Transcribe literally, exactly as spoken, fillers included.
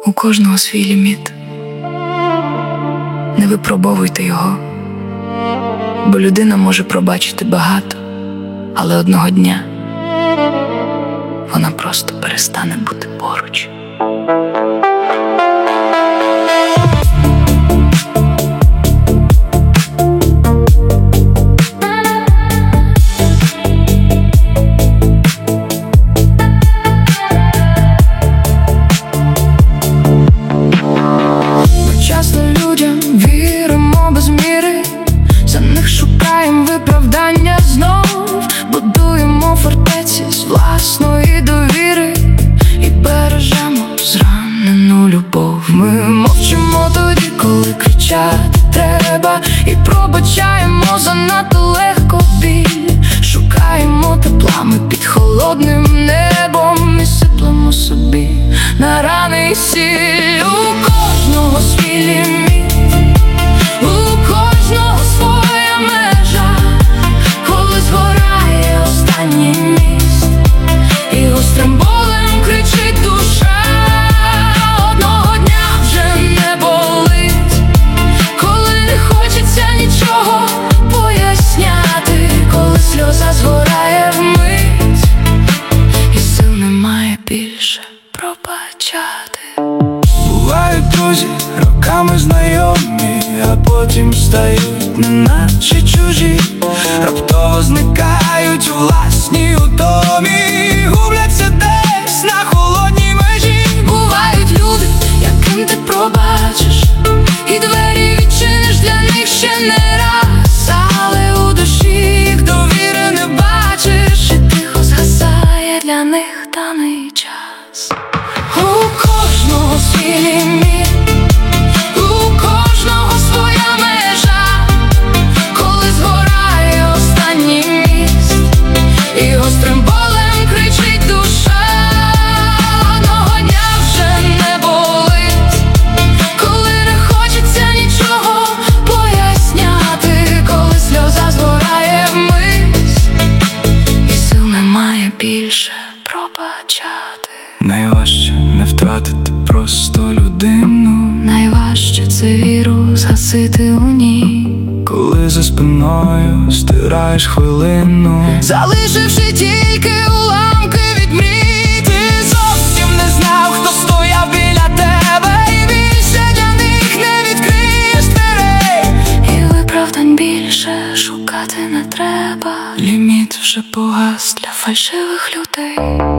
У кожного свій ліміт. Не випробовуйте його, бо людина може пробачити багато, але одного дня вона просто перестане бути поруч. Віримо без міри, за них шукаємо виправдання знов, будуємо фортеці з власної довіри і бережемо зранену любов. Ми мовчимо тоді, коли кричати треба, і пробачаємо занадто легко біль. Шукаємо тепла ми під холодним небом і сиплемо собі на рани і сіль. У кожного свій ліміт, у кожного своя межа, коли згорає останній міст і гострим болем кричить душа. Одного дня вже не болить, коли не хочеться нічого поясняти, коли сльоза згорає вмить і сил немає більше пробачати. Бувають друзі, роками знайомі, а потім стають неначе чужі, раптово зникають у власній утомі, губляться десь на холодній межі. Бувають люди, яким ти пробачиш, і двері відчиниш для них ще не раз, але у душі їх довіри не бачиш, і тихо згасає для них даний час. У кожного свій ліміт, у кожного своя межа, коли згорає останній міст і гострим болем кричить душа. Одного дня вже не болить, коли не хочеться нічого поясняти, коли сльоза згорає вмить і сил немає більше пробачати. Найважче не втратити просто людину, найважче це віру згасити у ній, коли за спиною стираєш хвилину, залишивши тільки уламки від мрій. ти зовсім не знав, хто стояв біля тебе, і більше для них не відкриєш дверей, І виправдань більше шукати не треба. ліміт вже погас Для фальшивих людей.